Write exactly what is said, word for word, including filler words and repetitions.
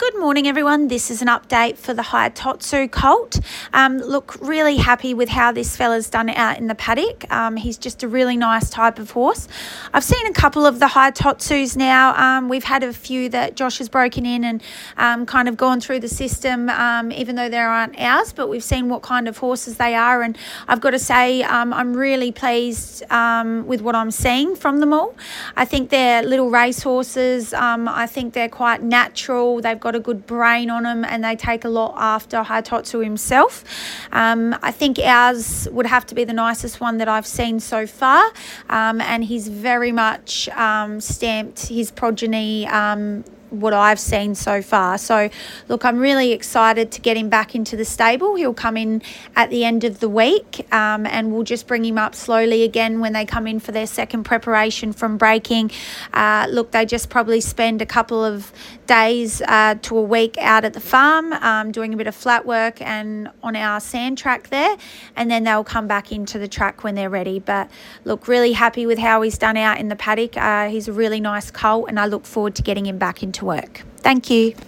Good morning, everyone. This is an update for the Haitotsu colt. Um, look, really happy with how this fella's done out in the paddock. Um, he's just a really nice type of horse. I've seen a couple of the Haitotsus now. Um, we've had a few that Josh has broken in and um, kind of gone through the system, um, even though they aren't ours, but we've seen what kind of horses they are. And I've got to say, um, I'm really pleased um, with what I'm seeing from them all. I think they're little race horses. Um, I think they're quite natural. They've got a good brain on them and they take a lot after Haitotsu himself. Um, I think ours would have to be the nicest one that I've seen so far, um, and he's very much um, stamped his progeny um, what I've seen so far. So look, I'm really excited to get him back into the stable. He'll come in at the end of the week, um, and we'll just bring him up slowly again when they come in for their second preparation from breaking. Uh, look, they just probably spend a couple of days uh, to a week out at the farm um, doing a bit of flat work and on our sand track there, and then they'll come back into the track when they're ready. But look, really happy with how he's done out in the paddock. Uh, he's a really nice colt and I look forward to getting him back into work. Thank you.